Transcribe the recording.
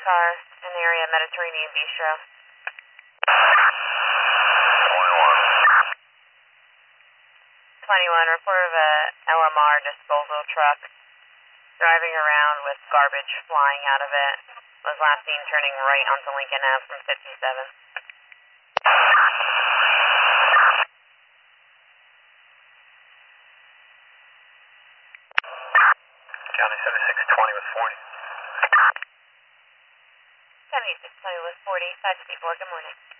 car in the area of Mediterranean Bistro. 21, report of a LMR disposal truck driving around with garbage flying out of it. Was last seen turning right onto Lincoln Ave from 57. County 7620 with 40. 7620 with 40, 554, good morning.